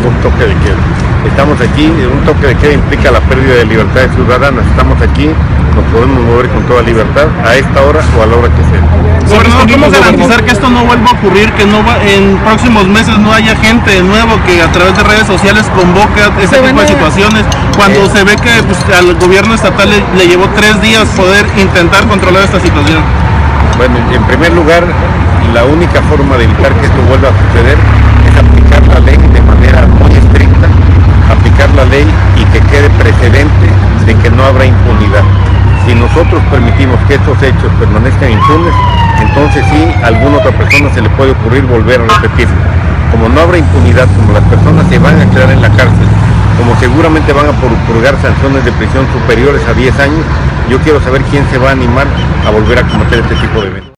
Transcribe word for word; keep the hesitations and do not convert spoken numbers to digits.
un toque de queda. Estamos aquí, un toque de queda implica la pérdida de libertades ciudadanas. Estamos aquí, nos podemos mover con toda libertad a esta hora o a la hora que sea. Gobernador, ¿cómo garantizar que esto no vuelva a ocurrir, que no va, en próximos meses no haya gente de nuevo que a través de redes sociales convoca ese tipo de situaciones, cuando eh. se ve que pues, al gobierno estatal le, le llevó tres días poder intentar controlar esta situación? Bueno, en primer lugar, la única forma de evitar que esto vuelva a suceder es aplicar la ley de manera muy estricta, aplicar la ley y que quede precedente de que no habrá impunidad. Si nosotros permitimos que estos hechos permanezcan impunes, entonces sí, a alguna otra persona se le puede ocurrir volver a repetirlo. Como no habrá impunidad, como las personas se van a quedar en la cárcel, como seguramente van a purgar sanciones de prisión superiores a diez años, yo quiero saber quién se va a animar a volver a cometer este tipo de eventos.